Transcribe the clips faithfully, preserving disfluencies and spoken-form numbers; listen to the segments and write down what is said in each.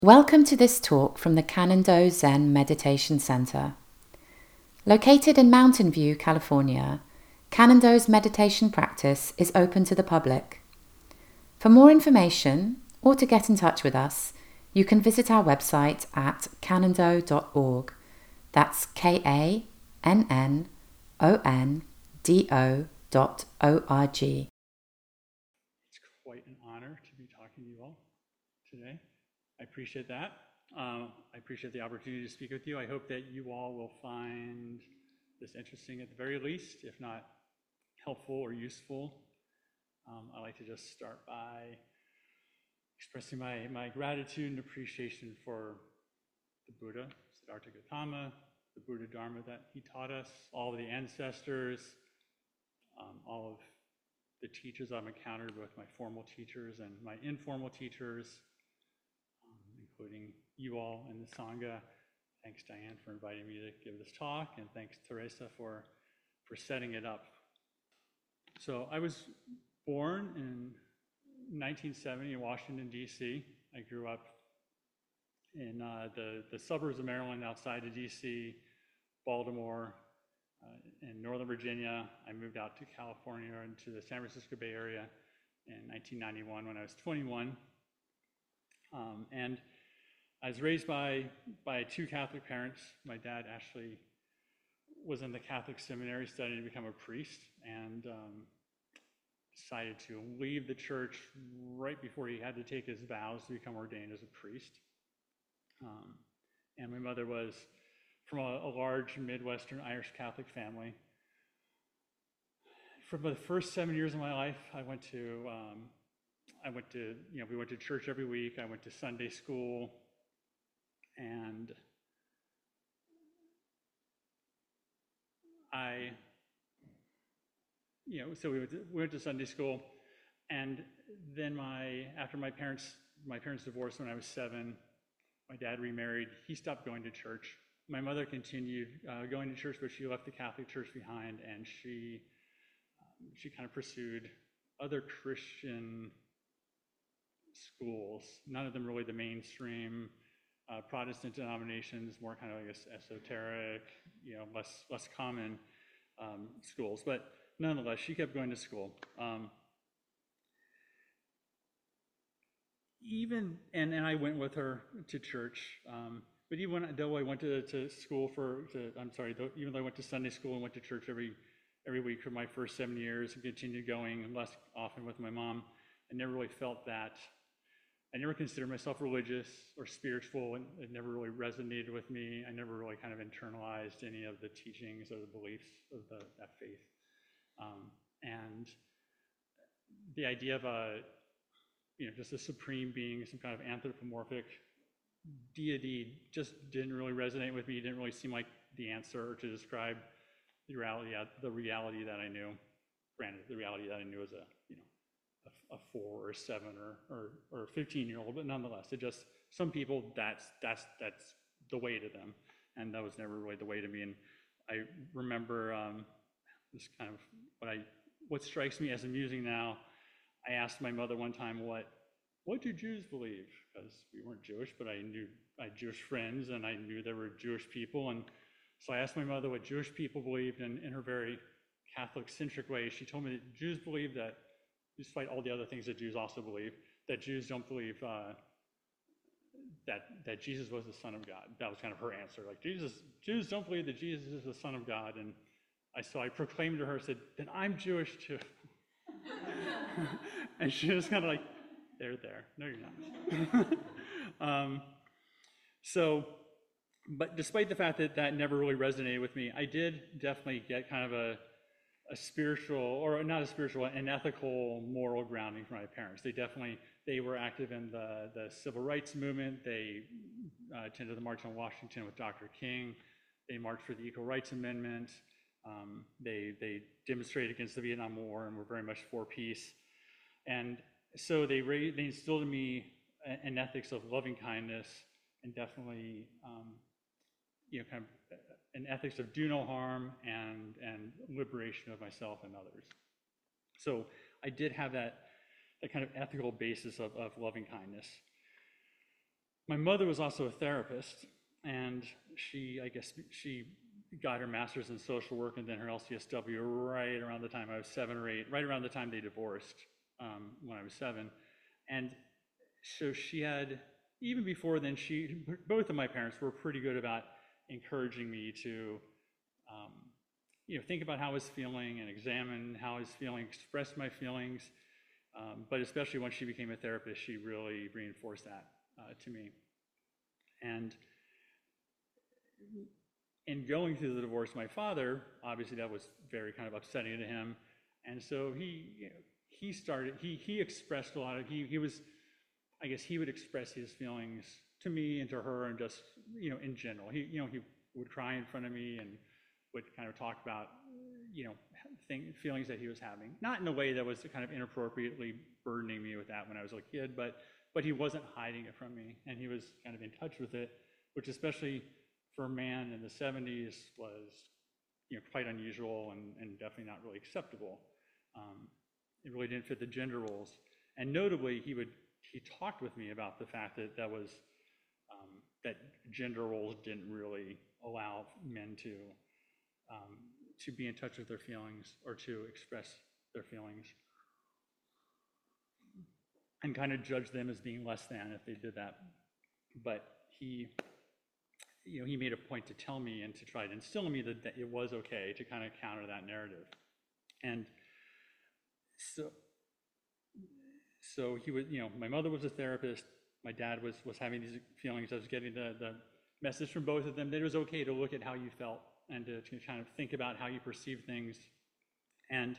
Welcome to this talk from the Cannon-Do Zen Meditation Center. Located in Mountain View, California, Cannon-Do's meditation practice is open to the public. For more information or to get in touch with us, you can visit our website at cannon-do dot org. That's K A N N O N D O dot O R G. It's quite an honor to be talking to you all today. I appreciate that. Um, I appreciate the opportunity to speak with you. I hope that you all will find this interesting at the very least, if not helpful or useful. Um, I'd like to just start by expressing my, my gratitude and appreciation for the Buddha, Siddhartha Gautama, the Buddha Dharma that he taught us, all of the ancestors, um, all of the teachers I've encountered, both my formal teachers and my informal teachers, including you all in the Sangha. Thanks, Diane, for inviting me to give this talk, and thanks, Teresa, for, for setting it up. So I was born in nineteen seventy in Washington, D C. I grew up in uh, the, the suburbs of Maryland outside of D C, Baltimore, uh, in Northern Virginia. I moved out to California and to the San Francisco Bay Area in nineteen ninety-one when I was twenty-one. Um, and I was raised by, by two Catholic parents. My dad actually was in the Catholic seminary studying to become a priest, and um, decided to leave the church right before he had to take his vows to become ordained as a priest. Um, and my mother was from a, a large Midwestern Irish Catholic family. For the first seven years of my life, I went to um, I went to, you know, we went to church every week. I went to Sunday school, and I, you know, so we went to, we went to Sunday school, and then my, after my parents, my parents divorced when I was seven, my dad remarried, he stopped going to church. My mother continued uh, going to church, but she left the Catholic Church behind, and she, um, she kind of pursued other Christian schools, none of them really the mainstream uh, Protestant denominations, more kind of, I guess, esoteric, you know, less less common um, schools. But nonetheless, she kept going to school. Um, even, and, and I went with her to church, um, but even when, though I went to, to school for, to, I'm sorry, though, even though I went to Sunday school and went to church every, every week for my first seven years and continued going less often with my mom, I never really felt that. I never considered myself religious or spiritual, and it never really resonated with me. I never really kind of internalized any of the teachings or the beliefs of the, that faith. Um, and the idea of a, you know, just a supreme being, some kind of anthropomorphic deity just didn't really resonate with me. It didn't really seem like the answer to describe the reality, the reality that I knew. Granted, the reality that I knew as a, you know, a four or a seven or, or, or a fifteen year old, but nonetheless, it just, some people, that's, that's, that's the way to them. And that was never really the way to me. And I remember um, this kind of, what I, what strikes me as amusing now, I asked my mother one time, what, what do Jews believe? Because we weren't Jewish, but I knew, I had Jewish friends and I knew there were Jewish people. And so I asked my mother what Jewish people believed, and in her very Catholic-centric way, she told me that Jews believe that, despite all the other things that Jews also believe, that Jews don't believe uh, that that Jesus was the Son of God. That was kind of her answer. Like, Jesus, Jews don't believe that Jesus is the Son of God. And I so I proclaimed to her, I said, then I'm Jewish too. And she was kind of like, they're there. No, you're not. um, so, but despite the fact that that never really resonated with me, I did definitely get kind of a a spiritual, or not a spiritual, an ethical, moral grounding from my parents. They definitely, they were active in the, the civil rights movement. They uh, attended the March on Washington with Doctor King. They marched for the Equal Rights Amendment. Um, they, they demonstrated against the Vietnam War and were very much for peace. And so they, raised, they instilled in me an ethics of loving kindness, and definitely, um, you know, kind of an ethics of do no harm and, and liberation of myself and others. So I did have that, that kind of ethical basis of, of loving kindness. My mother was also a therapist, and she, I guess, she got her master's in social work and then her L C S W right around the time I was seven or eight, right around the time they divorced, um, when I was seven. And so she had, even before then, she, both of my parents were pretty good about encouraging me to, um, you know, think about how I was feeling and examine how I was feeling, express my feelings. Um, but especially when she became a therapist, she really reinforced that uh, to me. And in going through the divorce of my father, obviously that was very kind of upsetting to him. And so he, you know, he started, he, he expressed a lot of, he, he was, I guess he would express his feelings to me and to her and just, you know, in general. He, you know, he would cry in front of me and would kind of talk about, you know, thing, feelings that he was having. Not in a way that was kind of inappropriately burdening me with that when I was a kid, but but he wasn't hiding it from me, and he was kind of in touch with it, which especially for a man in the seventies was, you know, quite unusual and, and definitely not really acceptable. Um, it really didn't fit the gender roles. And notably, he would he talked with me about the fact that that was um, that gender roles didn't really allow men to um, to be in touch with their feelings or to express their feelings, and kind of judge them as being less than if they did that. But he, you know, he made a point to tell me and to try to instill in me that, that it was okay to kind of counter that narrative. And so, so he was, you know, my mother was a therapist. My dad was was having these feelings. I was getting the, the message from both of them that it was okay to look at how you felt and to, to kind of think about how you perceive things. And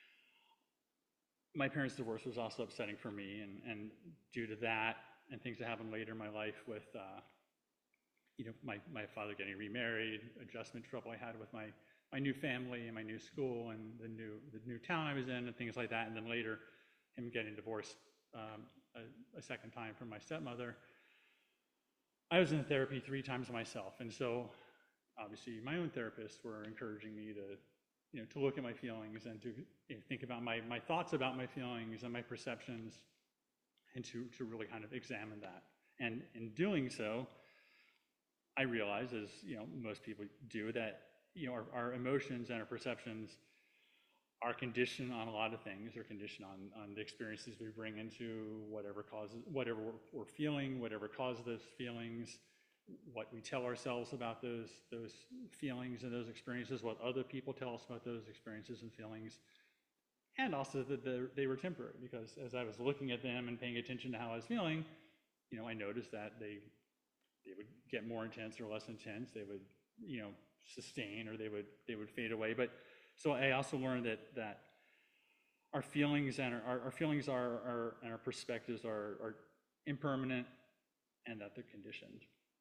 my parents' divorce was also upsetting for me, and, and due to that and things that happened later in my life with, uh, you know, my, my father getting remarried, adjustment trouble I had with my, my new family and my new school and the new the new town I was in and things like that, and then later him getting divorced um, a, a second time from my stepmother. I was in therapy three times myself, and so obviously my own therapists were encouraging me to, you know, to look at my feelings and to, you know, think about my, my thoughts about my feelings and my perceptions, and to, to really kind of examine that. And in doing so, I realized, as you know, most people do, that, you know, our, our emotions and our perceptions are conditioned on a lot of things. They're conditioned on, on the experiences we bring into whatever causes, whatever we're, we're feeling, whatever causes those feelings, what we tell ourselves about those those feelings and those experiences, what other people tell us about those experiences and feelings, and also that the, they were temporary, because as I was looking at them and paying attention to how I was feeling, you know, I noticed that they they would get more intense or less intense. They would, you know, sustain, or they would they would fade away. But so I also learned that that our feelings and our, our feelings are, are and our perspectives are, are impermanent, and that they're conditioned.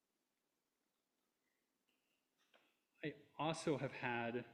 I also have had,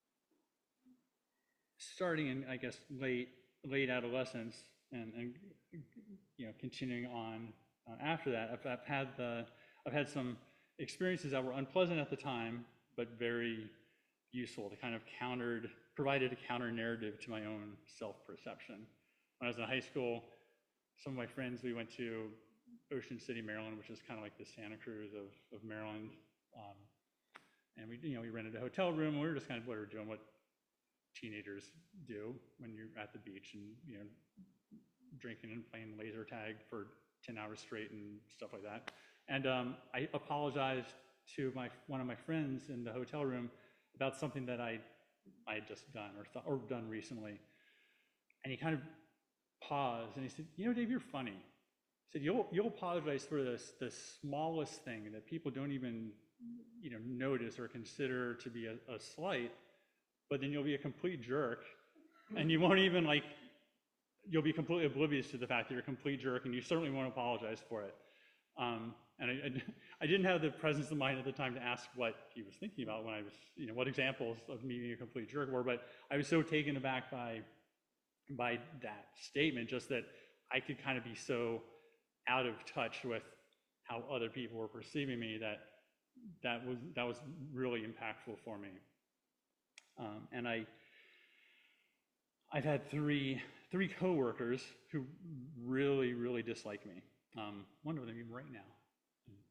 starting in, I guess, late late adolescence, and, and you know, continuing on uh, after that, I've, I've had the I've had some experiences that were unpleasant at the time, but very useful to kind of countered, provided a counter narrative to my own self-perception. When I was in high school, some of my friends, we went to Ocean City, Maryland, which is kind of like the Santa Cruz of, of Maryland. Um, and we, you know, we rented a hotel room, and we were just kind of what we were doing, what teenagers do when you're at the beach and, you know, drinking and playing laser tag for ten hours straight and stuff like that. And um, I apologized to my one of my friends in the hotel room about something that I I had just done or th- or done recently. And he kind of paused and he said, "You know, Dave, you're funny." He said, "You'll you'll apologize for this the smallest thing that people don't even, you know, notice or consider to be a, a slight, but then you'll be a complete jerk, and you won't even like you'll be completely oblivious to the fact that you're a complete jerk, and you certainly won't apologize for it." Um, and I, I, I didn't have the presence of mind at the time to ask what he was thinking about when I was, you know, what examples of me being a complete jerk were, but I was so taken aback by, by that statement, just that I could kind of be so out of touch with how other people were perceiving me that that was, that was really impactful for me. Um, and I, I've had three, three coworkers who really, really dislike me. Um, one of them even right now.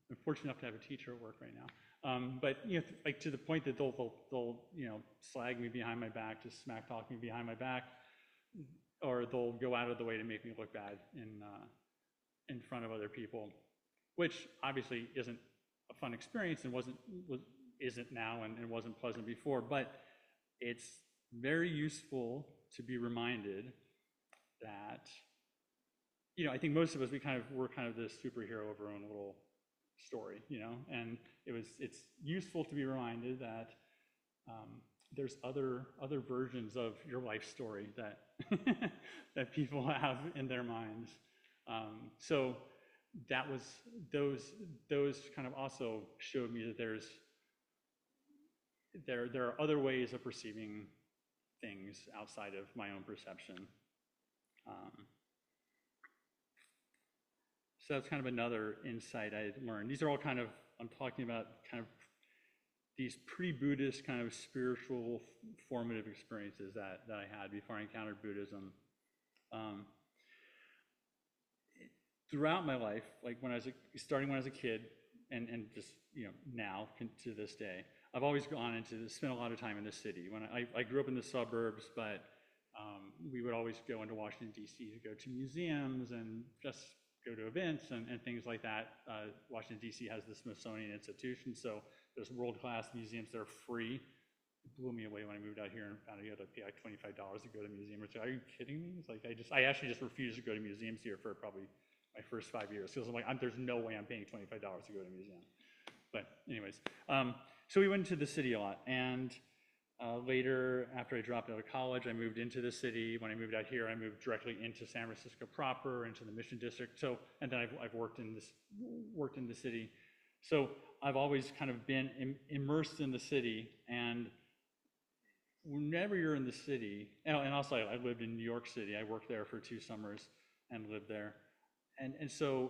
I'm fortunate enough to have a teacher at work right now. Um, but, you know, like to the point that they'll, they'll, they'll, you know, slag me behind my back, just smack talk me behind my back, or they'll go out of the way to make me look bad in, uh, in front of other people, which obviously isn't a fun experience and wasn't, was, isn't now and, and wasn't pleasant before, but it's very useful to be reminded that, you know, I think most of us, we kind of, we're kind of the superhero of our own little story, you know, and it was, it's useful to be reminded that um, there's other, other versions of your life story that, that people have in their minds. Um, so that was, those, those kind of also showed me that there's, there, there are other ways of perceiving things outside of my own perception. Um, so that's kind of another insight I learned. These are all kind of, I'm talking about kind of these pre-Buddhist kind of spiritual formative experiences that, that I had before I encountered Buddhism. Um, throughout my life, like when I was, a, starting when I was a kid, and, and just, you know, now to this day, I've always gone into this, spent a lot of time in the city. When I, I grew up in the suburbs, but um, we would always go into Washington, D C to go to museums and just go to events and, and things like that. Uh, Washington, D C has the Smithsonian Institution, so there's world-class museums that are free. It blew me away when I moved out here and found out you had to pay like twenty-five dollars to go to a museum. It's like, are you kidding me? It's like, I just, I actually just refused to go to museums here for probably my first five years. Because I'm like, I'm, there's no way I'm paying twenty-five dollars to go to a museum. But anyways, um, so we went into the city a lot. And uh, later, after I dropped out of college, I moved into the city. When I moved out here, I moved directly into San Francisco proper, into the Mission District. So, and then I've, I've worked in this, worked in the city. So I've always kind of been im immersed in the city. And whenever you're in the city, and, and also I, I lived in New York City. I worked there for two summers and lived there. And, and so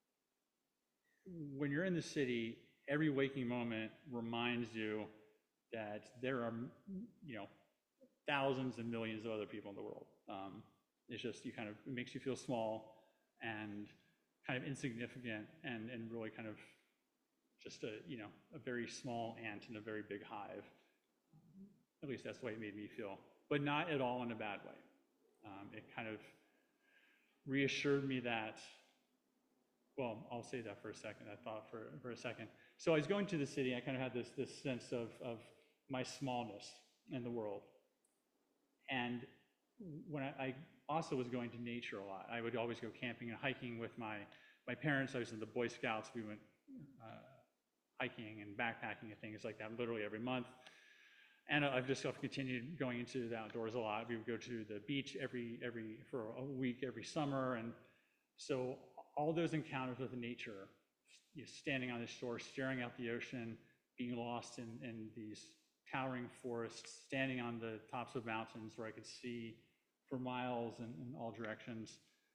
when you're in the city, every waking moment reminds you that there are, you know, thousands and millions of other people in the world. Um, it's just, you kind of, it makes you feel small and kind of insignificant and, and really kind of just a, you know, a very small ant in a very big hive. At least that's the way it made me feel, but not at all in a bad way. Um, it kind of reassured me that, well, I'll say that for a second, that thought for, for a second. So I was going to the city, I kind of had this, this sense of, of my smallness in the world. And when I, I also was going to nature a lot, I would always go camping and hiking with my, my parents. I was in the Boy Scouts. We went uh, hiking and backpacking and things like that literally every month. And I've just I've continued going into the outdoors a lot. We would go to the beach every, every for a week every summer. And so all those encounters with nature, you know, standing on the shore, staring out the ocean, being lost in, in these towering forests, standing on the tops of mountains where I could see for miles in, in all directions,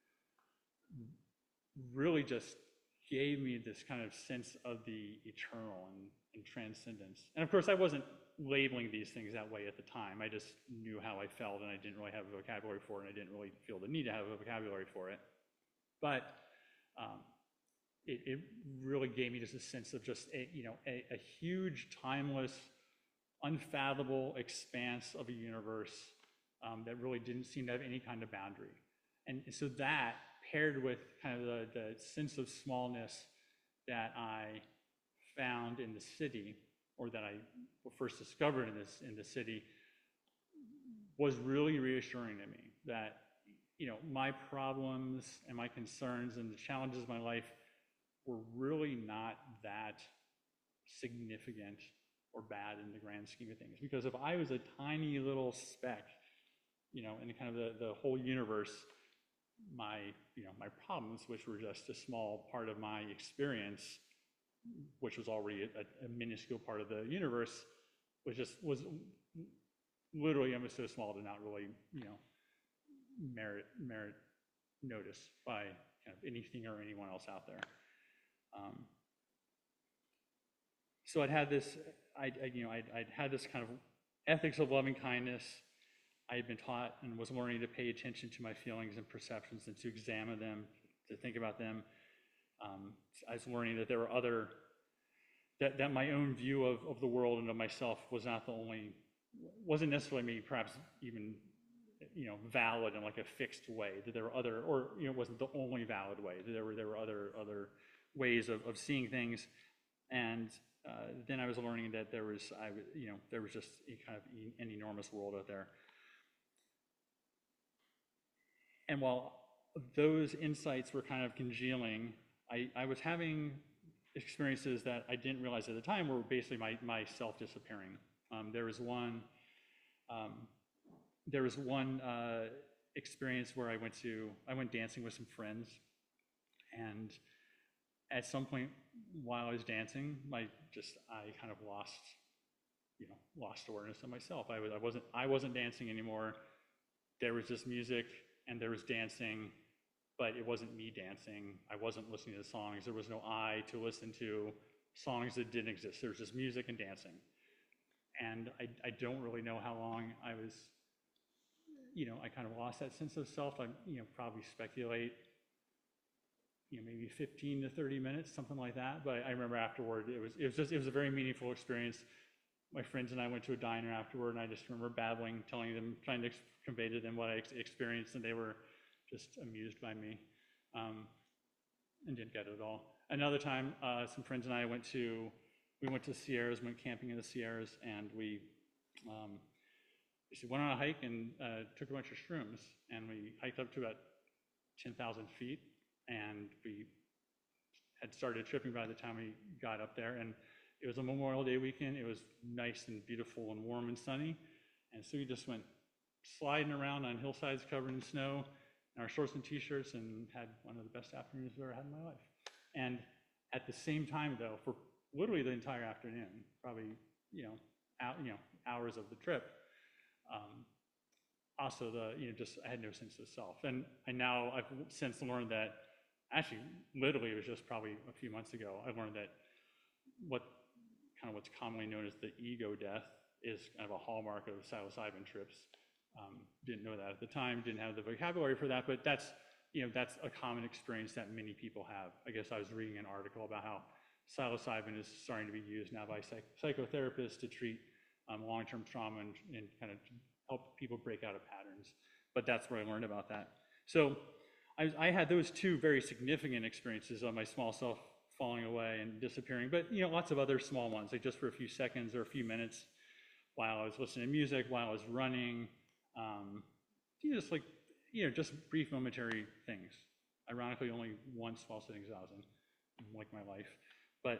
really just gave me this kind of sense of the eternal and, and transcendence. And of course, I wasn't labeling these things that way at the time. I just knew how I felt, and I didn't really have a vocabulary for it, and I didn't really feel the need to have a vocabulary for it. But um, it, it really gave me just a sense of just a, you know, a, a huge, timeless, unfathomable expanse of a universe um, that really didn't seem to have any kind of boundary. And so that, paired with kind of the, the sense of smallness that I found in the city, or that I first discovered in this in the city, was really reassuring to me that, you know, my problems and my concerns and the challenges of my life were really not that significant or bad in the grand scheme of things. Because if I was a tiny little speck, you know, in kind of the, the whole universe, my, you know, my problems, which were just a small part of my experience, which was already a, a minuscule part of the universe, was just, was literally almost so small to not really, you know, merit, merit notice by kind of anything or anyone else out there. Um, so I'd had this, I, I you know, I'd, I'd had this kind of ethics of loving kindness. I had been taught and was learning to pay attention to my feelings and perceptions and to examine them, to think about them. Um, I was learning that there were other, that, that my own view of, of the world and of myself was not the only, wasn't necessarily maybe perhaps even, you know, valid in like a fixed way, that there were other, or, you know, it wasn't the only valid way, that there were, there were other, other ways of, of seeing things. And uh, then I was learning that there was, I, you know, there was just a kind of an enormous world out there. And while those insights were kind of congealing, I, I was having experiences that I didn't realize at the time were basically my, myself disappearing. Um, there was one, um, there was one uh, experience where I went to, I went dancing with some friends, and at some point while I was dancing, my just, I kind of lost, you know, lost awareness of myself. I was, I wasn't, I wasn't dancing anymore. There was just music and there was dancing, but it wasn't me dancing. I wasn't listening to the songs. There was no I to listen to songs that didn't exist. There was just music and dancing. And I, I don't really know how long I was, you know, I kind of lost that sense of self. I, you know, probably speculate, you know, maybe fifteen to thirty minutes, something like that. But I remember afterward, it was, it was just, it was a very meaningful experience. My friends and I went to a diner afterward, and I just remember babbling, telling them, trying to convey to them what I ex experienced, and they were just amused by me, um, and didn't get it at all. Another time, uh, some friends and I went to, we went to the Sierras, went camping in the Sierras, and we um, we went on a hike and uh, took a bunch of shrooms, and we hiked up to about ten thousand feet, and we had started tripping by the time we got up there, and it was a Memorial Day weekend. It was nice and beautiful and warm and sunny, and so we just went sliding around on hillsides covered in snow in our shorts and t-shirts, and had one of the best afternoons I've ever had in my life. And at the same time, though, for literally the entire afternoon, probably, you know, out, you know, hours of the trip, um, also the, you know, just, I had no sense of self. And I now, I've since learned that, actually, literally, it was just probably a few months ago, I learned that what, kind of what's commonly known as the ego death is kind of a hallmark of psilocybin trips. Um, didn't know that at the time, didn't have the vocabulary for that, but that's, you know, that's a common experience that many people have. I guess I was reading an article about how psilocybin is starting to be used now by psych psychotherapists to treat um, long-term trauma and, and kind of help people break out of patterns. But that's where I learned about that. So I, I had those two very significant experiences of my small self falling away and disappearing, but, you know, lots of other small ones, like just for a few seconds or a few minutes while I was listening to music, while I was running, um, just like, you know, just brief momentary things. Ironically, only once while sitting zazen, like my life. But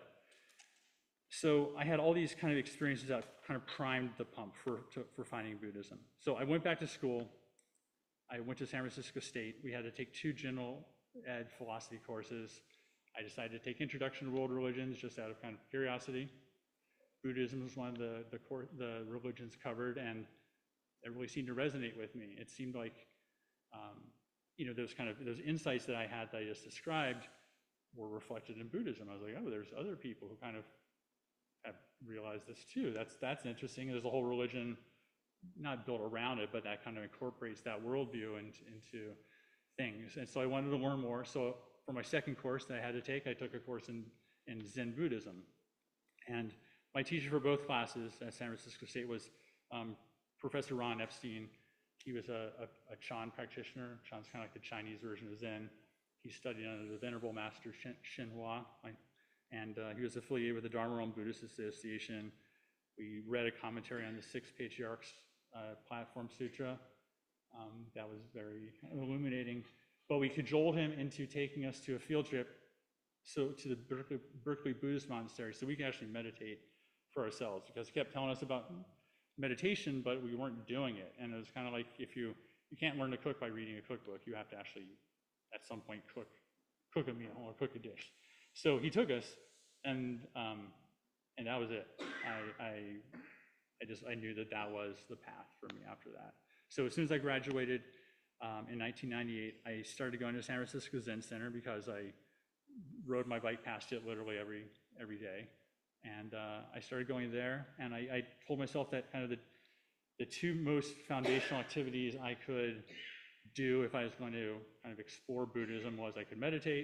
so I had all these kind of experiences that kind of primed the pump for, to, for finding Buddhism. So I went back to school. I went to San Francisco State. We had to take two general ed philosophy courses. I decided to take Introduction to World Religions just out of kind of curiosity. Buddhism was one of the, the, core, the religions covered, and it really seemed to resonate with me. It seemed like, um, you know, those kind of, those insights that I had that I just described were reflected in Buddhism. I was like, oh, there's other people who kind of have realized this too. That's, that's interesting. There's a whole religion not built around it, but that kind of incorporates that worldview into, into things. And so I wanted to learn more. So for my second course that I had to take, I took a course in, in Zen Buddhism. And my teacher for both classes at San Francisco State was um, Professor Ron Epstein. He was a, a, a Chan practitioner. Chan's kind of like the Chinese version of Zen. He studied under the Venerable Master Shen, Shenhua, and uh, he was affiliated with the Dharma Realm Buddhist Association. We read a commentary on the Six Patriarchs uh, Platform Sutra. Um, that was very illuminating. But we cajoled him into taking us to a field trip so to the Berkeley, Berkeley Buddhist Monastery so we could actually meditate for ourselves, because he kept telling us about meditation, but we weren't doing it. And it was kind of like, if you, you can't learn to cook by reading a cookbook, you have to actually, at some point, cook, cook a meal or cook a dish. So he took us, and um, and that was it. I, I, I just, I knew that that was the path for me after that. So as soon as I graduated um, in nineteen ninety-eight, I started going to San Francisco Zen Center because I rode my bike past it literally every, every day. And uh, I started going there, and I, I told myself that kind of the, the two most foundational activities I could do if I was going to kind of explore Buddhism was I could meditate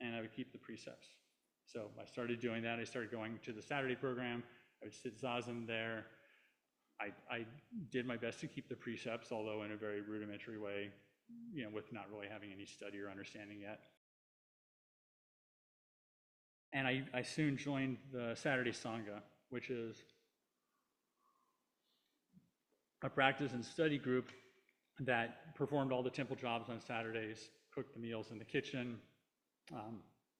and I would keep the precepts. So I started doing that. I started going to the Saturday program. I would sit zazen there. I, I did my best to keep the precepts, although in a very rudimentary way, you know, with not really having any study or understanding yet. And I, I soon joined the Saturday Sangha, which is a practice and study group that performed all the temple jobs on Saturdays, cooked the meals in the kitchen. Um,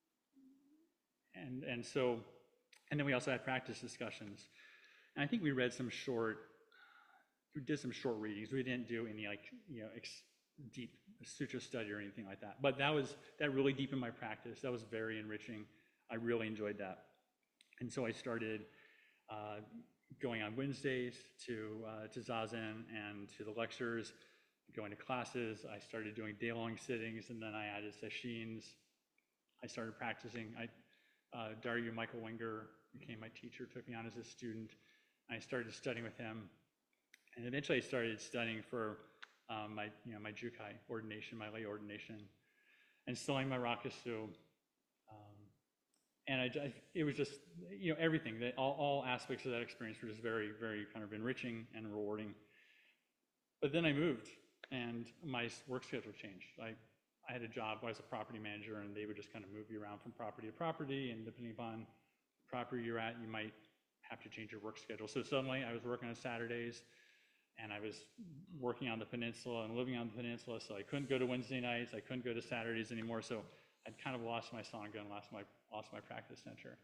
and, and so, and then we also had practice discussions. And I think we read some short, we did some short readings. We didn't do any like, you know, ex, deep sutra study or anything like that. But that was, that really deepened my practice. That was very enriching. I really enjoyed that. And so I started uh, going on Wednesdays to, uh, to Zazen and to the lectures, going to classes. I started doing day-long sittings, and then I added sessions. I started practicing. I, uh, Dario Michael Wenger became my teacher, took me on as a student. I started studying with him, and eventually I started studying for um, my, you know, my Jukai ordination, my lay ordination, and studying my Rakusu. Um, and I, I, it was just, you know, everything, that all, all aspects of that experience were just very, very kind of enriching and rewarding. But then I moved, and my work schedule changed. I, I had a job where I was a property manager, and they would just kind of move you around from property to property, and depending upon the property you're at, you might have to change your work schedule. So suddenly I was working on Saturdays, and I was working on the peninsula and living on the peninsula, so I couldn't go to Wednesday nights, I couldn't go to Saturdays anymore, so I'd kind of lost my Sangha and lost my, lost my practice center.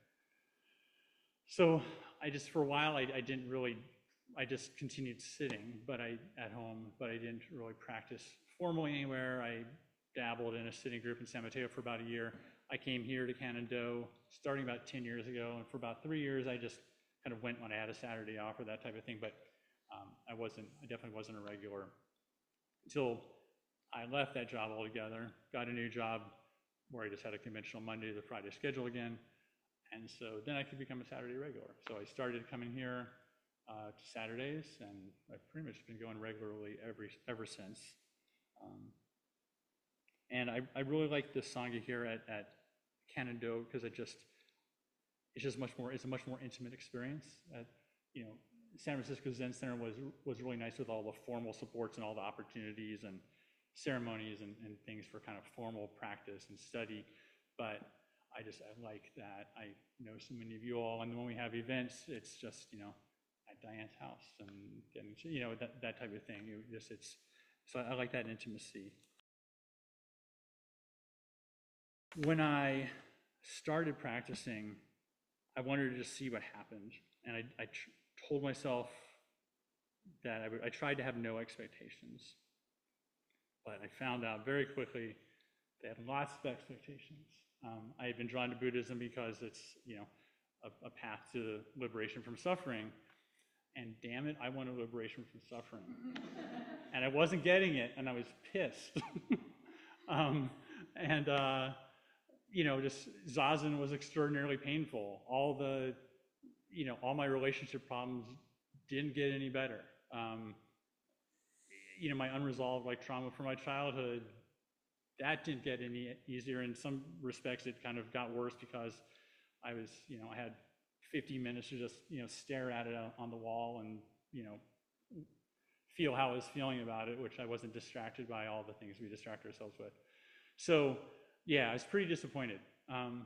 So I just, for a while, I, I didn't really, I just continued sitting but I at home, but I didn't really practice formally anywhere. I dabbled in a sitting group in San Mateo for about a year. I came here to Cannon-do starting about ten years ago, and for about three years, I just kind of went when I had a Saturday off or that type of thing, but um, I wasn't, I definitely wasn't a regular until I left that job altogether, got a new job where I just had a conventional Monday to Friday schedule again, and so then I could become a Saturday regular. So I started coming here uh, to Saturdays, and I've pretty much been going regularly every ever since. Um, and I, I really like the Sangha here at, at Cannon-do because it just, it's just much more, it's a much more intimate experience. At, you know, San Francisco Zen Center was was really nice with all the formal supports and all the opportunities and ceremonies and, and things for kind of formal practice and study. But I just, I like that. I know so many of you all, and when we have events, it's just, you know, at Diane's house and getting, you know, that, that type of thing. It just, it's, so I like that intimacy. When I started practicing, I wanted to just see what happened. And I, I tr told myself that I, would, I tried to have no expectations. But I found out very quickly they had lots of expectations. Um, I had been drawn to Buddhism because it's, you know, a, a path to liberation from suffering. And damn it, I wanted liberation from suffering. And I wasn't getting it, and I was pissed. um, and, uh, you know, just Zazen was extraordinarily painful. All the, you know, all my relationship problems didn't get any better. Um, you know, my unresolved like trauma from my childhood, that didn't get any easier. In some respects, it kind of got worse because I was, you know, I had fifty minutes to just, you know, stare at it on the wall and, you know, feel how I was feeling about it, which I wasn't distracted by all the things we distract ourselves with. So, yeah, I was pretty disappointed. Um,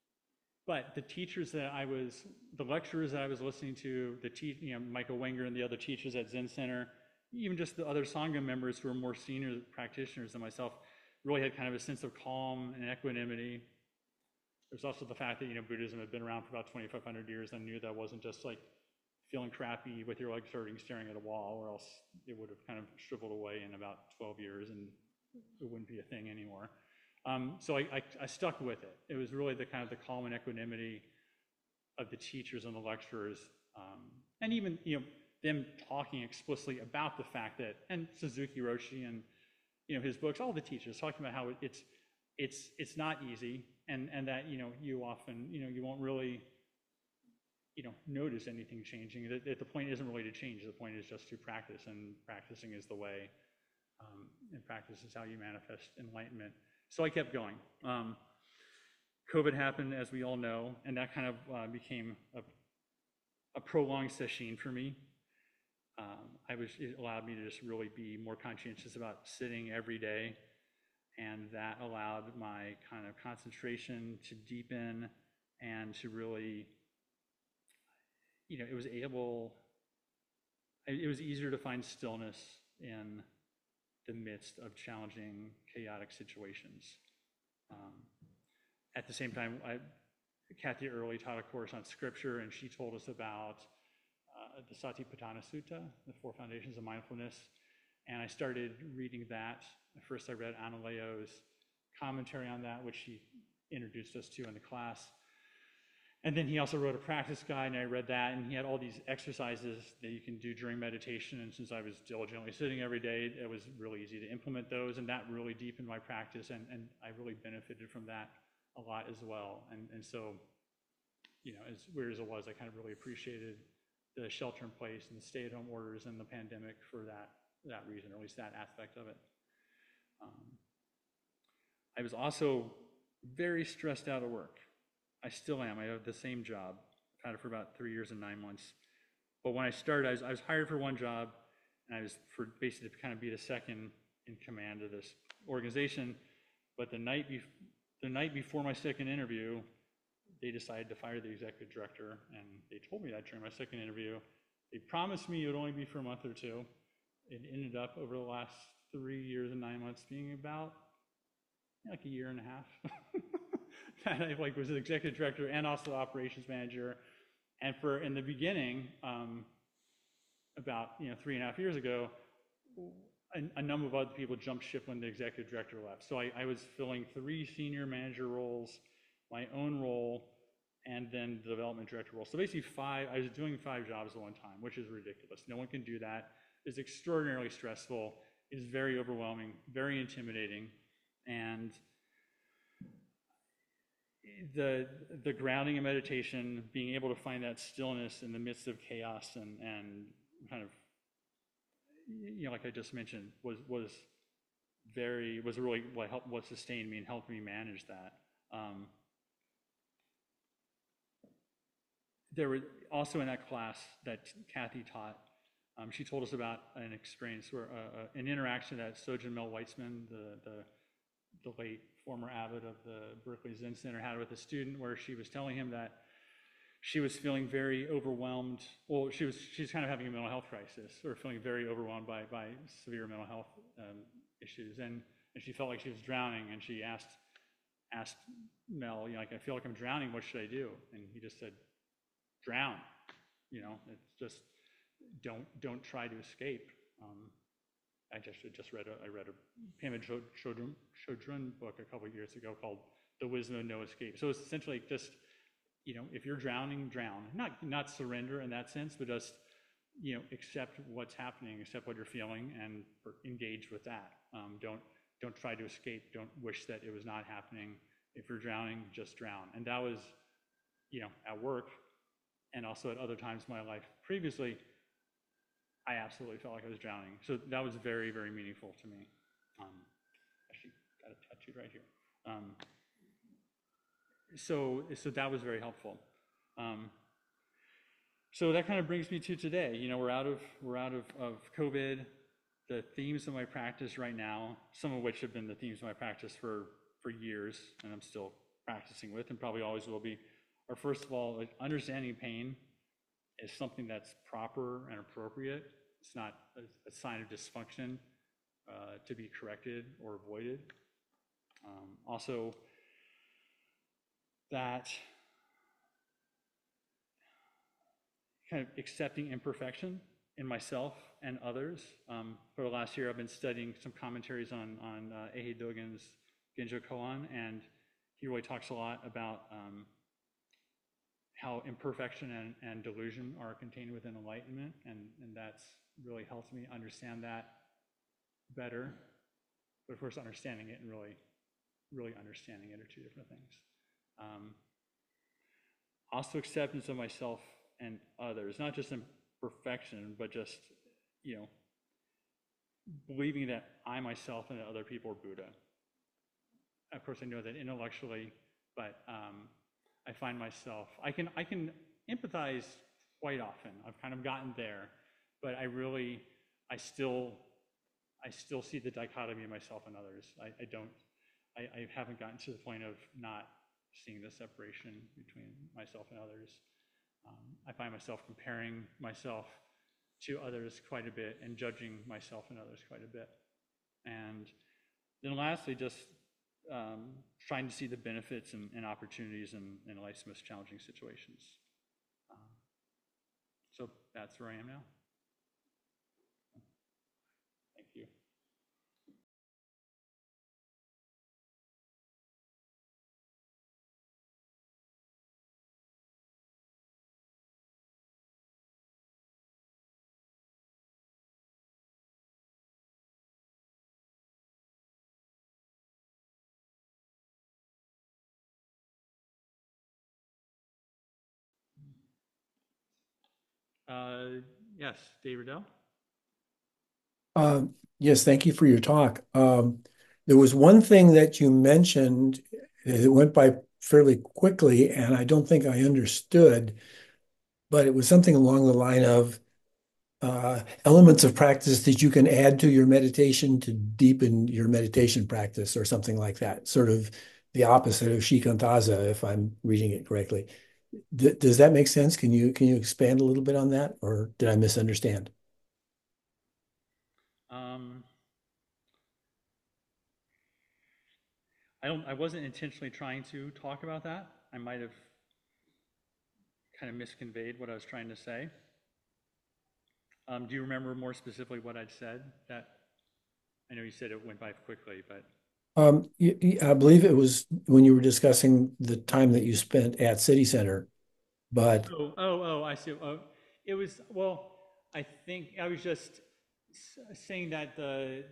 but the teachers that I was, the lecturers that I was listening to, the te you know, Michael Wenger and the other teachers at Zen Center, even just the other Sangha members who were more senior practitioners than myself, really had kind of a sense of calm and equanimity. There's also the fact that, you know, Buddhism had been around for about twenty-five hundred years, and I knew that wasn't just like feeling crappy with your legs hurting, staring at a wall, or else it would have kind of shriveled away in about twelve years and it wouldn't be a thing anymore. Um, so I, I, I stuck with it. It was really the kind of the calm and equanimity of the teachers and the lecturers, um, and even, you know, them talking explicitly about the fact that, and Suzuki Roshi and, you know, his books, all the teachers talking about how it's it's it's not easy, and and that, you know, you often, you know, you won't really, you know, notice anything changing. That, that the point isn't really to change. The point is just to practice, and practicing is the way, um, and practice is how you manifest enlightenment. So I kept going. Um, COVID happened, as we all know, and that kind of uh, became a, a prolonged session for me. Um, I was, it allowed me to just really be more conscientious about sitting every day, and that allowed my kind of concentration to deepen and to really, you know, it was able, it was easier to find stillness in the midst of challenging, chaotic situations. Um, at the same time, I, Kathy Early taught a course on scripture, and she told us about uh, the Satipatthana Sutta, the Four Foundations of Mindfulness, and I started reading that. First I read Analayo's commentary on that, which he introduced us to in the class. And then he also wrote a practice guide, and I read that, and he had all these exercises that you can do during meditation. And since I was diligently sitting every day, it was really easy to implement those, and that really deepened my practice, and, and I really benefited from that a lot as well. And, and so, you know, as weird as it was, I kind of really appreciated the shelter in place and the stay-at-home orders and the pandemic for that, that reason, or at least that aspect of it. Um, I was also very stressed out at work. I still am. I have the same job. I've had it for about three years and nine months. But when I started, I was, I was hired for one job, and I was for basically to kind of be the second in command of this organization. But the night, bef the night before my second interview, they decided to fire the executive director, and they told me that during my second interview. They promised me it would only be for a month or two. It ended up over the last three years and nine months being about like a year and a half. And I like was the executive director and also operations manager. And for in the beginning, um, about you know three and a half years ago, a, a number of other people jumped ship when the executive director left. So I, I was filling three senior manager roles, my own role, and then the development director role. So basically five, I was doing five jobs at one time, which is ridiculous. No one can do that. It's extraordinarily stressful. It's very overwhelming, very intimidating. And the the grounding and meditation, being able to find that stillness in the midst of chaos and, and kind of, you know, like I just mentioned, was was very, was really what helped, what sustained me and helped me manage that. Um, there were also in that class that Kathy taught, um, she told us about an experience where uh, an interaction that Sogen Mel Weitzman, the, the the late former abbot of the Berkeley Zen Center, had with a student, where she was telling him that she was feeling very overwhelmed. Well, she was she's kind of having a mental health crisis, or feeling very overwhelmed by by severe mental health um, issues, and and she felt like she was drowning. And she asked asked Mel, you know, like, I feel like I'm drowning. What should I do? And he just said, drown. You know, it's just don't don't try to escape. Um, I just just read a I read a Pema Chodron, Chodron book a couple of years ago called The Wisdom of No Escape. So it's essentially just, you know, if you're drowning, drown. Not not surrender in that sense, but just, you know, accept what's happening, accept what you're feeling, and engage with that. Um, don't don't try to escape. Don't wish that it was not happening. If you're drowning, just drown. And that was, you know, at work, and also at other times in my life previously, I absolutely felt like I was drowning. So that was very, very meaningful to me. Um, actually, got a tattoo right here. Um, so, so that was very helpful. Um, so that kind of brings me to today. You know, we're out of we're out of, of COVID. The themes of my practice right now, some of which have been the themes of my practice for for years, and I'm still practicing with, and probably always will be, are first of all, like, understanding pain is something that's proper and appropriate. It's not a, a sign of dysfunction uh, to be corrected or avoided. Um, also, that kind of accepting imperfection in myself and others. Um, for the last year, I've been studying some commentaries on, on uh, Eihei Dogen's Genjo Koan, and he really talks a lot about um, how imperfection and, and delusion are contained within enlightenment, and, and that's really helped me understand that better. But of course, understanding it and really, really understanding it are two different things. Um, also, acceptance of myself and others, not just imperfection, but just, you know, believing that I myself and that other people are Buddha. Of course, I know that intellectually but um, I find myself, I can, I can empathize quite often. I've kind of gotten there, but I really, I still, I still see the dichotomy of myself and others. I, I don't, I, I haven't gotten to the point of not seeing the separation between myself and others. Um, I find myself comparing myself to others quite a bit and judging myself and others quite a bit. And then lastly, just um, trying to see the benefits and, and opportunities in, in life's most challenging situations. Um, so that's where I am now. Thank you. Uh, yes, Dave Riddell. Uh, yes, thank you for your talk. Um, there was one thing that you mentioned, it went by fairly quickly, and I don't think I understood, but it was something along the line of uh, elements of practice that you can add to your meditation to deepen your meditation practice, or something like that, sort of the opposite of shikantaza, if I'm reading it correctly. D does that make sense? Can you can you expand a little bit on that, or did I misunderstand? Um, I don't. I wasn't intentionally trying to talk about that. I might have kind of misconveyed what I was trying to say. Um, do you remember more specifically what I'd said? That I know you said it went by quickly, but Um, y- y- I believe it was when you were discussing the time that you spent at City Center, but oh, oh, oh, I see. Oh, it was well. I think I was just saying that the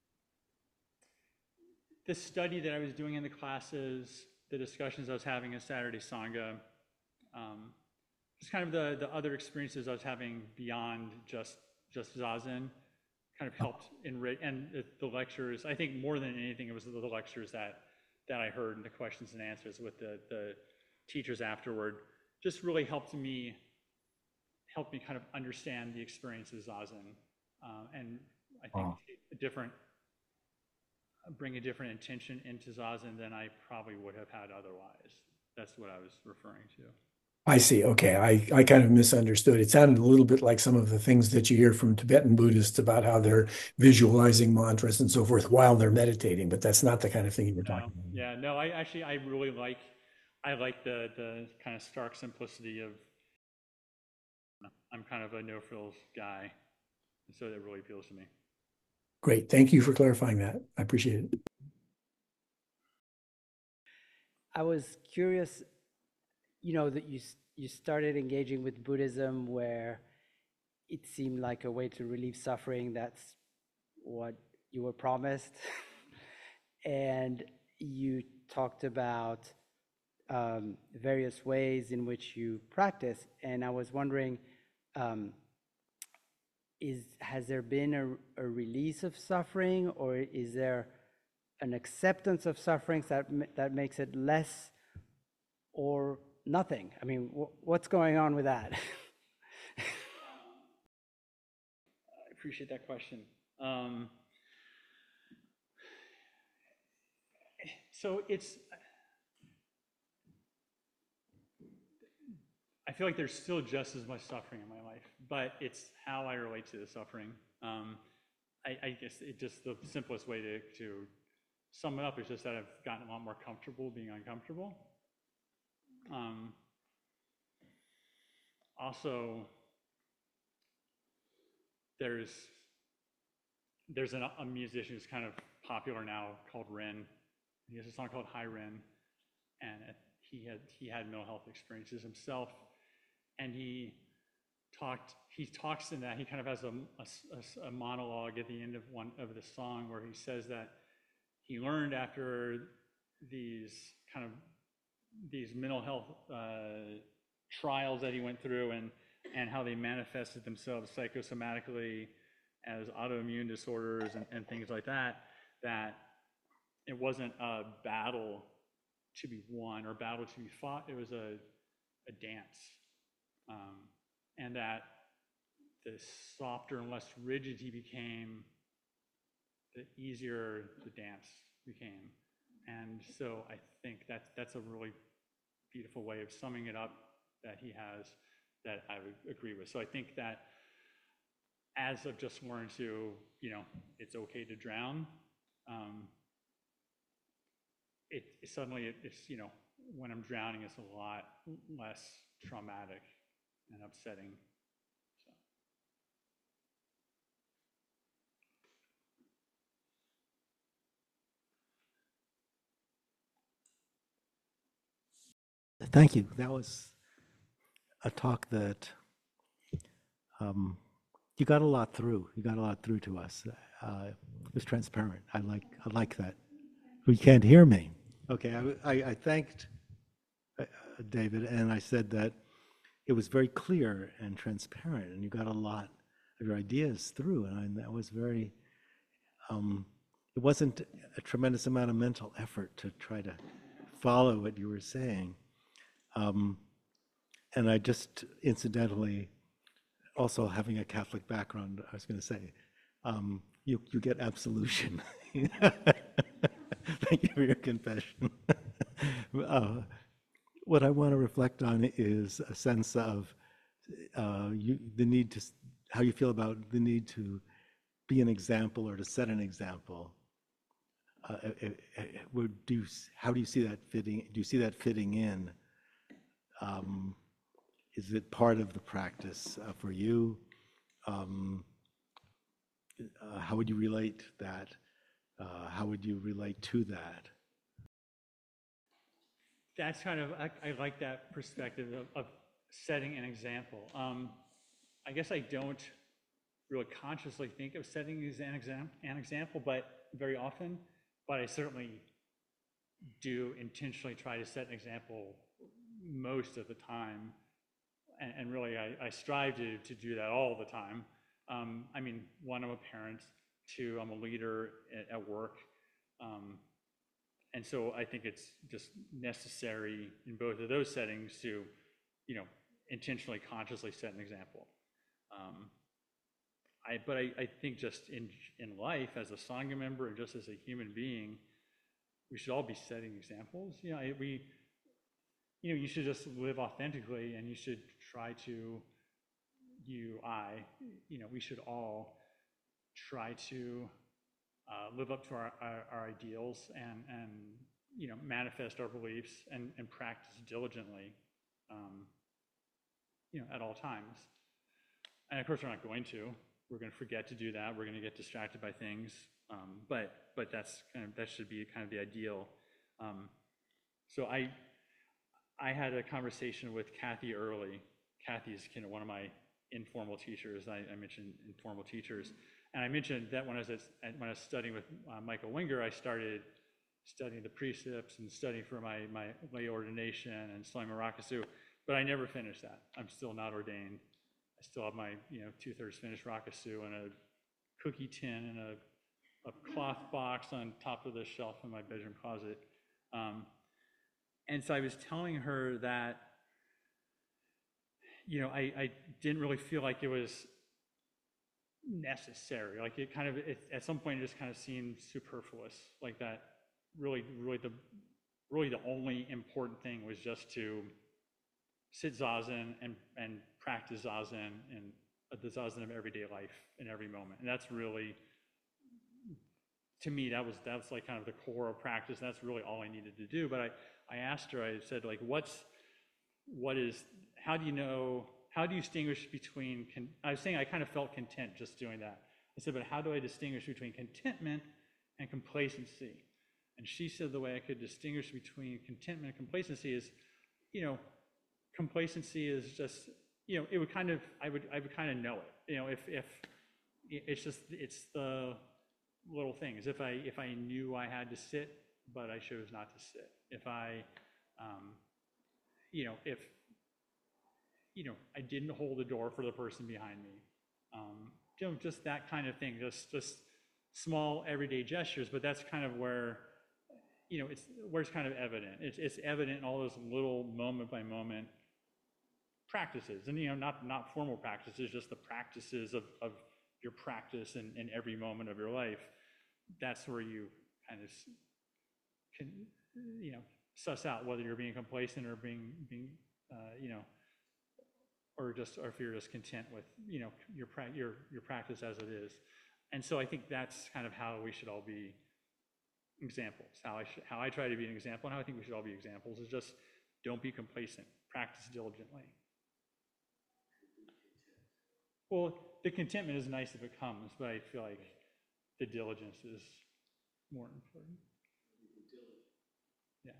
the study that I was doing in the classes, the discussions I was having in Saturday Sangha, um, just kind of the the other experiences I was having beyond just just zazen, kind of helped enrich, and the, the lectures. I think more than anything, it was the lectures that that I heard and the questions and answers with the the teachers afterward. Just really helped me helped me kind of understand the experience of zazen, uh, and I think oh, a different bring a different intention into zazen than I probably would have had otherwise. That's what I was referring to. I see. Okay, I I kind of misunderstood. It sounded a little bit like some of the things that you hear from Tibetan Buddhists about how they're visualizing mantras and so forth while they're meditating, but that's not the kind of thing you were No, talking about. yeah, no. I actually I really like I like the the kind of stark simplicity of. I'm kind of a no frills guy, so that really appeals to me. Great. Thank you for clarifying that. I appreciate it. I was curious, you know, that you you started engaging with Buddhism where it seemed like a way to relieve suffering. That's what you were promised. And you talked about um, various ways in which you practice. And I was wondering, um, is has there been a, a release of suffering, or is there an acceptance of sufferings that that makes it less or nothing? I mean, wh- what's going on with that? I appreciate that question. Um, so it's, I feel like there's still just as much suffering in my life, but it's how I relate to the suffering. Um, I, I guess it just the simplest way to, to sum it up is just that I've gotten a lot more comfortable being uncomfortable. Um, also, there's there's an, a musician who's kind of popular now called Ren. He has a song called High Ren, and he had he had mental health experiences himself, and he talked he talks in that he kind of has a, a, a monologue at the end of one of the song where he says that he learned after these kind of these mental health uh, trials that he went through and and how they manifested themselves psychosomatically as autoimmune disorders and, and things like that, that it wasn't a battle to be won or battle to be fought. It was a, a dance. Um, and that the softer and less rigid he became, the easier the dance became. And so I think that's, that's a really beautiful way of summing it up that he has that I would agree with. So I think that as I've just sworn to, you know, it's okay to drown, um, it, it suddenly, it, it's, you know, when I'm drowning, it's a lot less traumatic and upsetting. So. Thank you. That was a talk that um, you got a lot through. You got a lot through to us. Uh, it was transparent. I like. I like that. You can't hear me. Okay. I, I, I thanked uh, David, and I said that it was very clear and transparent, and you got a lot of your ideas through, and I, that was very. Um, it wasn't a tremendous amount of mental effort to try to follow what you were saying. Um, and I just incidentally, also having a Catholic background, I was going to say, um, you, you get absolution. Thank you for your confession. uh, what I want to reflect on is a sense of uh, you, the need to, how you feel about the need to be an example or to set an example. Uh, would do you, how do you see that fitting? Do you see that fitting in? Um, is it part of the practice uh, for you? Um, uh, how would you relate that? Uh, how would you relate to that? That's kind of, I, I like that perspective of, of setting an example. Um, I guess I don't really consciously think of setting as an, exam, an example, but very often, but I certainly do intentionally try to set an example most of the time. And, and really, I, I strive to, to do that all the time. Um, I mean, one, I'm a parent. Two, I'm a leader at, at work. Um, and so I think it's just necessary in both of those settings to, you know, intentionally, consciously set an example. Um, I, but I, I think just in, in life, as a Sangha member and just as a human being, we should all be setting examples. You know, I, we, you know, you should just live authentically, and you should try to, you, I, you know, we should all try to uh, live up to our, our, our ideals and, and, you know, manifest our beliefs and, and practice diligently, um, you know, at all times. And of course, we're not going to. We're going to forget to do that. We're going to get distracted by things. Um, but but that's kind of, that should be kind of the ideal. Um, so I I had a conversation with Kathy Early. Kathy is kind of one of my informal teachers. I, I mentioned informal teachers, and I mentioned that when I was at, when I was studying with uh, Michael Winger, I started studying the precepts and studying for my my lay ordination and Swami Rakasu. But I never finished that. I'm still not ordained. I still have my, you know, two-thirds finished Rakasu and a cookie tin and a, a cloth box on top of the shelf in my bedroom closet. Um, and so I was telling her that, you know, I, I didn't really feel like it was necessary. Like it kind of, it, at some point it just kind of seemed superfluous. Like that really, really the, really the only important thing was just to sit zazen and, and practice zazen and the zazen of everyday life in every moment. And that's really, to me, that was, that's like kind of the core of practice. That's really all I needed to do. But I, I asked her, I said, like, what's, what is, how do you know, how do you distinguish between, con, I was saying I kind of felt content just doing that. I said, but how do I distinguish between contentment and complacency? And she said the way I could distinguish between contentment and complacency is, you know, complacency is just, you know, it would kind of, I would, I would kind of know it, you know, if, if it's just, it's the little things. If I, if I knew I had to sit, but I chose not to sit. If I, um, you know, if, you know, I didn't hold the door for the person behind me, um, you know, just that kind of thing, just, just small everyday gestures, but that's kind of where, you know, it's where it's kind of evident. It's, it's evident in all those little moment by moment practices, and, you know, not, not formal practices, just the practices of, of your practice in, in every moment of your life. That's where you kind of can, you know, suss out whether you're being complacent or being, being, uh, you know, or just, or if you're just content with, you know, your, your, your practice as it is. And so I think that's kind of how we should all be examples. How I, how I try to be an example, and how I think we should all be examples, is just don't be complacent, practice diligently. Well, the contentment is nice if it comes, but I feel like the diligence is more important. Yeah.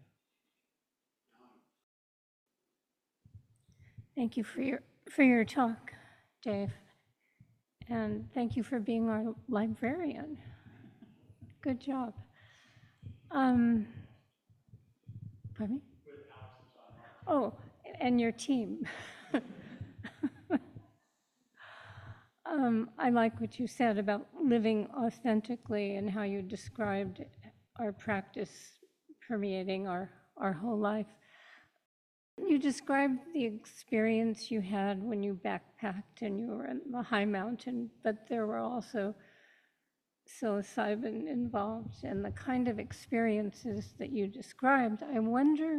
Thank you for your for your talk, Dave, and thank you for being our librarian. Good job. Um, pardon me? Oh, and your team. um, I like what you said about living authentically and how you described our practice permeating our, our whole life. You described the experience you had when you backpacked and you were in the high mountain, but there were also psilocybin involved, and the kind of experiences that you described. I wonder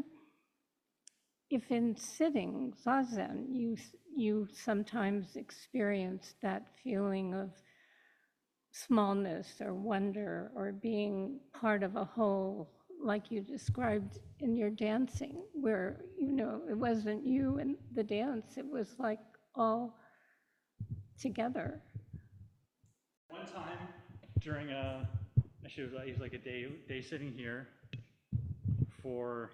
if in sitting zazen, you, you sometimes experience that feeling of smallness or wonder or being part of a whole, like you described in your dancing, where, you know, it wasn't you and the dance, it was like all together. One time during a, actually it was, it was like a day, day sitting here for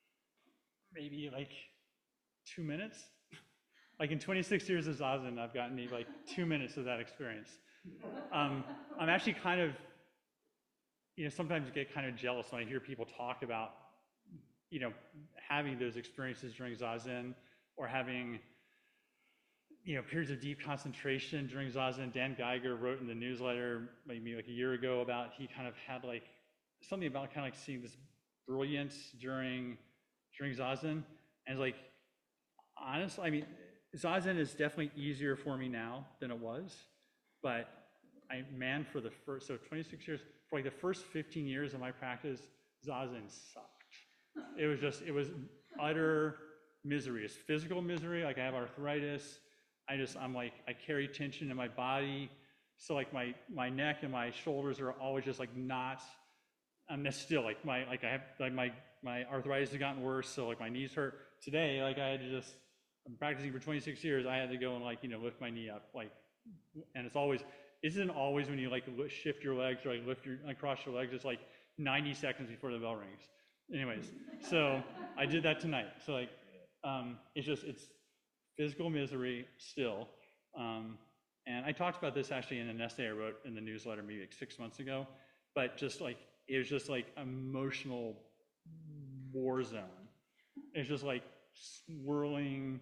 maybe like two minutes. Like in twenty-six years of zazen, I've gotten maybe like two minutes of that experience. Um, I'm actually kind of, you know, sometimes get kind of jealous when I hear people talk about, you know, having those experiences during zazen, or having, you know, periods of deep concentration during zazen. Dan Geiger wrote in the newsletter maybe like a year ago about, he kind of had like something about kind of like seeing this brilliance during during zazen. And it's like, honestly, I mean, zazen is definitely easier for me now than it was, but I, man, for the first, so twenty-six years, for like the first fifteen years of my practice, zazen sucked. It was just, it was utter misery. It's physical misery, like I have arthritis. I just, I'm like, I carry tension in my body. So like my, my neck and my shoulders are always just like not, I'm um, still like my, like I have, like my, my arthritis has gotten worse. So like my knees hurt. Today, like I had to just, I'm practicing for twenty-six years. I had to go and like, you know, lift my knee up, like, and it's always, isn't always when you like shift your legs or like lift your, like cross your legs, it's like ninety seconds before the bell rings. Anyways, so I did that tonight. So like, um, it's just, it's physical misery still. Um, and I talked about this actually in an essay I wrote in the newsletter maybe like six months ago, but just like, it was just like emotional war zone. It's just like swirling.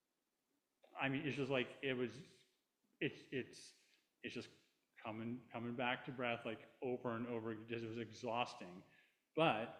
I mean, it's just like, it was, it's, it's, it's just coming, coming back to breath like over and over. Just, it was exhausting. But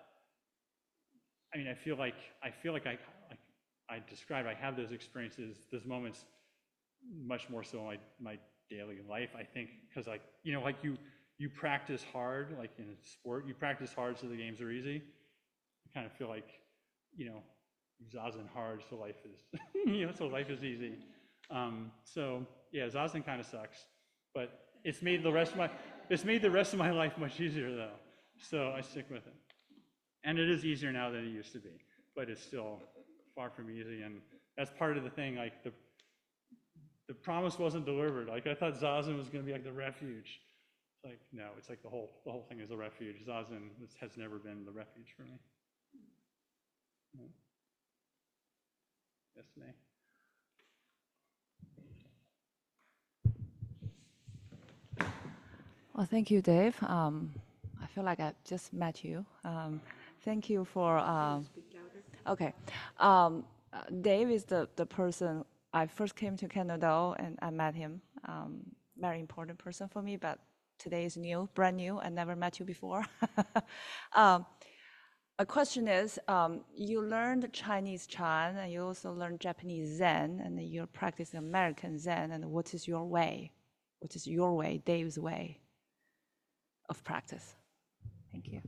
I mean, I feel like, I feel like I, like I described, I have those experiences, those moments much more so in my, my daily life, I think, because like, you know, like you, you practice hard, like in sport, you practice hard so the games are easy. I kind of feel like, you know, zazen hard so life is, you know, so life is easy. Um, so yeah, zazen kind of sucks, but it's made the rest of my, it's made the rest of my life much easier though. So I stick with it. And it is easier now than it used to be, but it's still far from easy. And that's part of the thing, like the, the promise wasn't delivered. Like I thought zazen was going to be like the refuge. It's like, no, it's like the whole, the whole thing is a refuge. Zazen has never been the refuge for me. No. Yes, Nay. Well, thank you, Dave. Um, I feel like I just met you. Um, thank you for. Um, okay, um, uh, Dave is the the person I first came to Canada and I met him. Um, very important person for me, but today is new, brand new. I never met you before. um, a question is, um, you learned Chinese Chan, and you also learned Japanese Zen, and you're practicing American Zen. And what is your way? What is your way, Dave's way of practice? Thank you.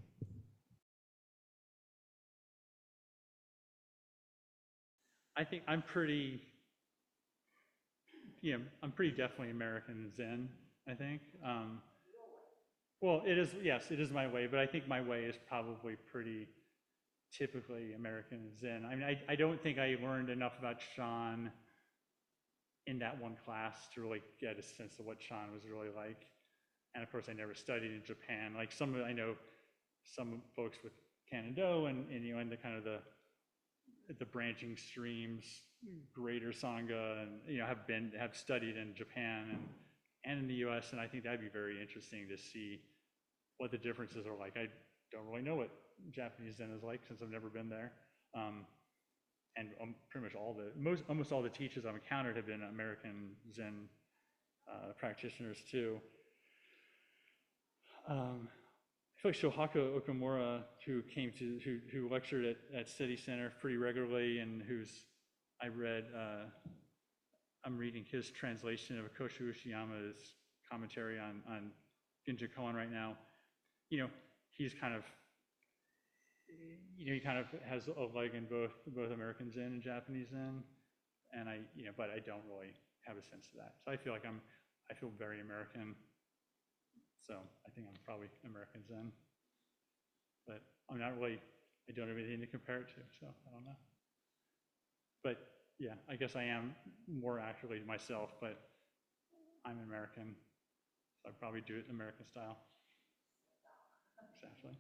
I think I'm pretty, you know, I'm pretty definitely American Zen, I think. Um, well, it is, yes, it is my way, but I think my way is probably pretty typically American Zen. I mean, I, I don't think I learned enough about Shan in that one class to really get a sense of what Shan was really like. And of course, I never studied in Japan. Like some, I know some folks with Kannon-do and, and, you know, and the kind of the, the branching streams, greater Sangha, and, you know, have been, have studied in Japan and, and in the U S. And I think that'd be very interesting to see what the differences are like. I don't really know what Japanese Zen is like since I've never been there. Um, and um, pretty much all the, most, almost all the teachers I've encountered have been American Zen uh, practitioners too. Um, I feel like Shohaku Okamura, who came to, who, who lectured at, at City Center pretty regularly, and who's, I read, uh, I'm reading his translation of Koshu Ushiyama's commentary on, on Ginja Koan right now. You know, he's kind of, you know, he kind of has a leg in both, both American Zen and Japanese Zen. And I, you know, but I don't really have a sense of that. So I feel like I'm, I feel very American. So I think I'm probably American Zen, but I'm not really, I don't have anything to compare it to, so I don't know. But yeah, I guess I am more accurately myself, but I'm American, so I'd probably do it in American style. Exactly.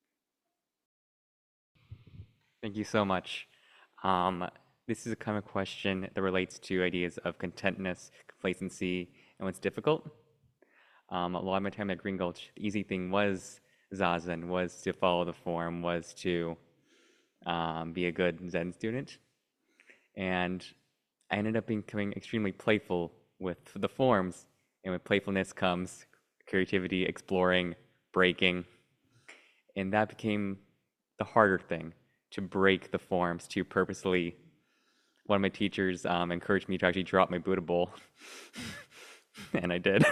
Thank you so much. Um, this is a kind of question that relates to ideas of contentness, complacency, and what's difficult. Um, a lot of my time at Green Gulch, the easy thing was Zazen, was to follow the form, was to um, be a good Zen student. And I ended up becoming extremely playful with the forms. And with playfulness comes creativity, exploring, breaking. And that became the harder thing, to break the forms, to purposely, one of my teachers um, encouraged me to actually drop my Buddha bowl. And I did.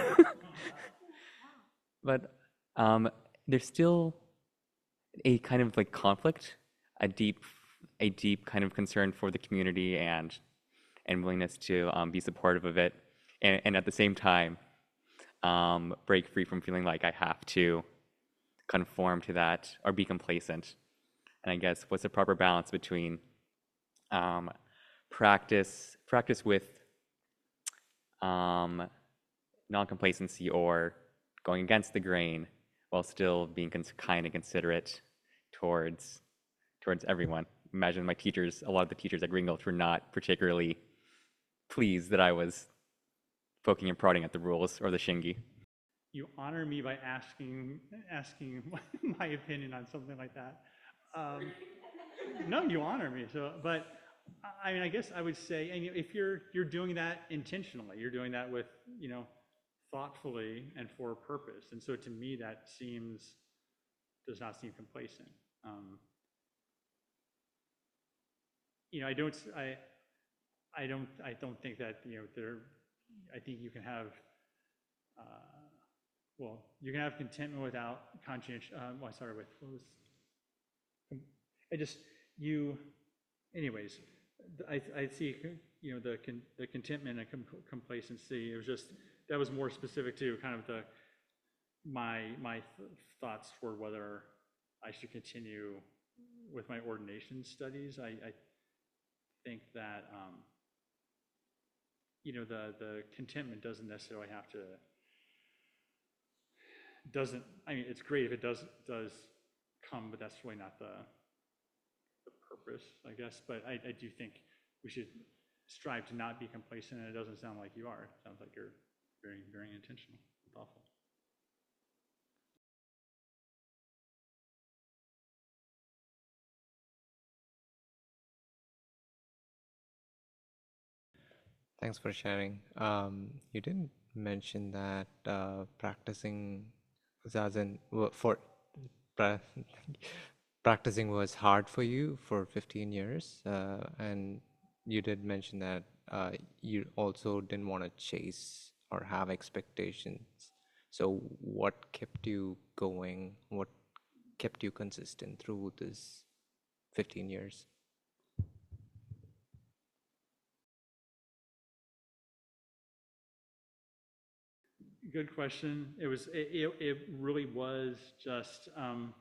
But um, there's still a kind of like conflict, a deep, a deep kind of concern for the community and and willingness to um, be supportive of it, and, and at the same time, um, break free from feeling like I have to conform to that or be complacent. And I guess what's the proper balance between um, practice, practice with um, non-complacency or going against the grain while still being kind and considerate towards towards everyone. Imagine my teachers, a lot of the teachers at Green Gulch were not particularly pleased that I was poking and prodding at the rules or the shingi. You honor me by asking asking my opinion on something like that. Um, no, you honor me. So, but I mean, I guess I would say, and if you're you're doing that intentionally, you're doing that with, you know, thoughtfully and for a purpose. And so to me, that seems, does not seem complacent. Um, you know, I don't, I, I don't, I don't think that, you know, there, I think you can have, uh, well, you can have contentment without conscientious, um, well, sorry, with, what was, I just, you, anyways, I, I see, you know, the, con, the contentment and com complacency, it was just, that was more specific to kind of the, my, my th thoughts for whether I should continue with my ordination studies. I, I think that, um, you know, the, the contentment doesn't necessarily have to, doesn't, I mean, it's great if it does, does come, but that's really not the, the purpose, I guess. But I, I do think we should strive to not be complacent, and it doesn't sound like you are. It sounds like you're very, very intentional, thoughtful. Thanks for sharing. Um, you didn't mention that uh, practicing Zazen for pra practicing was hard for you for fifteen years, uh, and you did mention that uh, you also didn't want to chase or have expectations. So what kept you going? What kept you consistent through this fifteen years? Good question. It was, it, it, it really was just, um,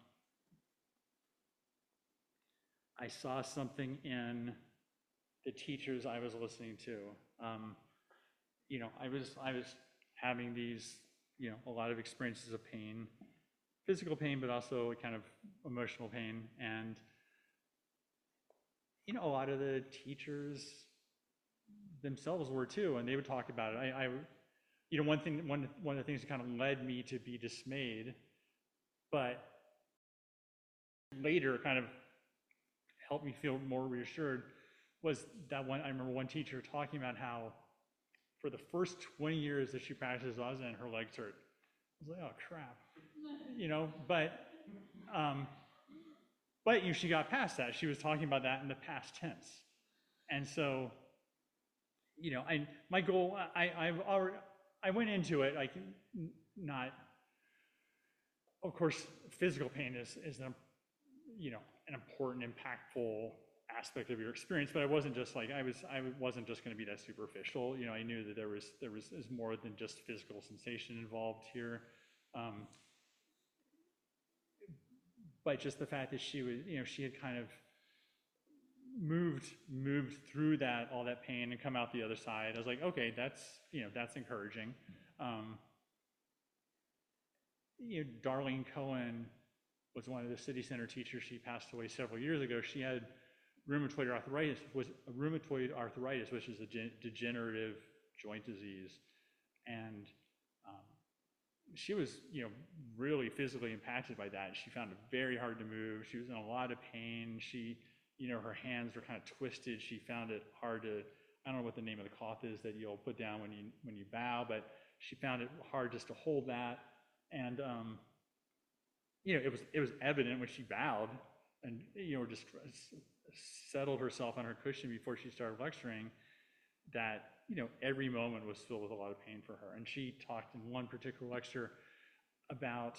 I saw something in the teachers I was listening to. Um, you know, I was, I was having these, you know, a lot of experiences of pain, physical pain, but also kind of emotional pain. And, you know, a lot of the teachers themselves were too, and they would talk about it. I, I you know, one thing, one, one of the things that kind of led me to be dismayed, but later kind of helped me feel more reassured, was that one, I remember one teacher talking about how for the first twenty years that she practiced Zazen, her legs hurt. I was like, oh crap, you know, but, um, but you know, she got past that. She was talking about that in the past tense. And so, you know, I, my goal, I, I've already, I went into it like not, of course, physical pain is, is an, you know, an important, impactful aspect of your experience, but I wasn't just like, I was, I wasn't just going to be that superficial. You know, I knew that there was, there was is more than just physical sensation involved here. Um, but just the fact that she was, you know, she had kind of moved, moved through that, all that pain and come out the other side. I was like, okay, that's, you know, that's encouraging. Um, you know, Darlene Cohen was one of the City Center teachers. She passed away several years ago. She had rheumatoid arthritis, was rheumatoid arthritis, which is a degenerative joint disease. And um, she was, you know, really physically impacted by that. She found it very hard to move. She was in a lot of pain. She, you know, her hands were kind of twisted. She found it hard to, I don't know what the name of the cloth is that you'll put down when you when you bow, but she found it hard just to hold that. And um, you know, it was it was evident when she bowed and, you know, just settled herself on her cushion before she started lecturing, that, you know, every moment was filled with a lot of pain for her. And she talked in one particular lecture about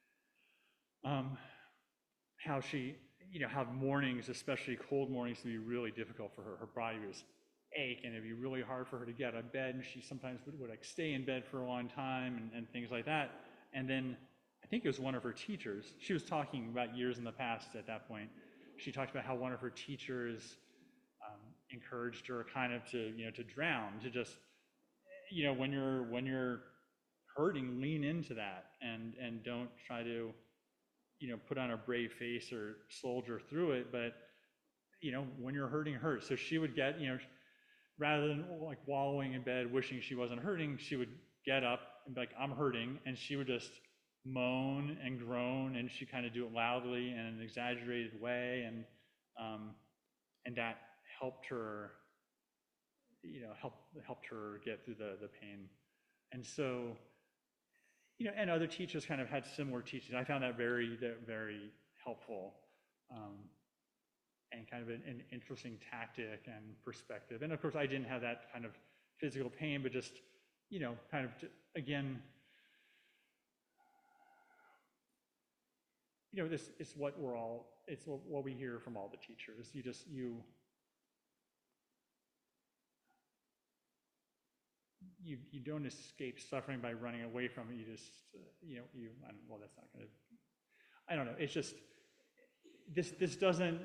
um, how she, you know, how mornings, especially cold mornings, can be really difficult for her. Her body was ache, and it'd be really hard for her to get out of bed, and she sometimes would, would like stay in bed for a long time and, and things like that. And then I think it was one of her teachers, she was talking about years in the past at that point, she talked about how one of her teachers um, encouraged her kind of to, you know, to drown, to just, you know, when you're, when you're hurting, lean into that and, and don't try to, you know, put on a brave face or soldier through it, but, you know, when you're hurting, hurt. So she would get, you know, rather than like wallowing in bed, wishing she wasn't hurting, she would get up and be like, I'm hurting. And she would just moan and groan, and she kind of do it loudly in an exaggerated way. And, um, and that helped her, you know, helped, helped her get through the, the pain. And so, you know, and other teachers kind of had similar teachings. I found that very, very helpful, um, and kind of an, an interesting tactic and perspective. And of course, I didn't have that kind of physical pain, but just, you know, kind of, again, you know, this is what we're all, it's what we hear from all the teachers. You just, you, you, you don't escape suffering by running away from it. You just, uh, you know, you, I don't, well, that's not going to, I don't know. It's just, this, this doesn't,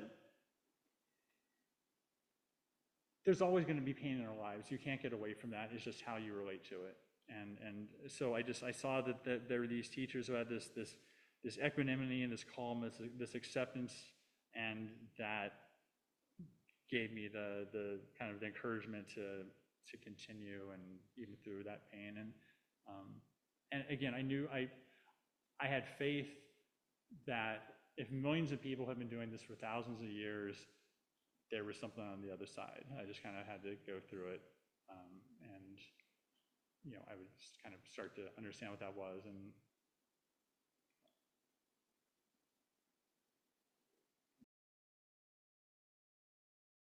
there's always going to be pain in our lives. You can't get away from that. It's just how you relate to it. And, and so I just, I saw that, that there were these teachers who had this, this, this equanimity and this calm, this, this acceptance, and that gave me the, the kind of the encouragement to, to continue, and even through that pain. And, um, and again, I knew I, I had faith that if millions of people have been doing this for thousands of years, there was something on the other side. I just kind of had to go through it. Um, and, you know, I would just kind of start to understand what that was. And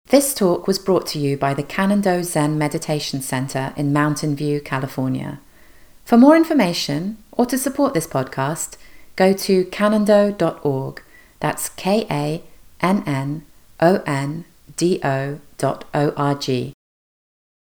This talk was brought to you by the Canando Zen Meditation Center in Mountain View, California. For more information or to support this podcast, go to canando dot org. That's K A N N O N D O dot O R G.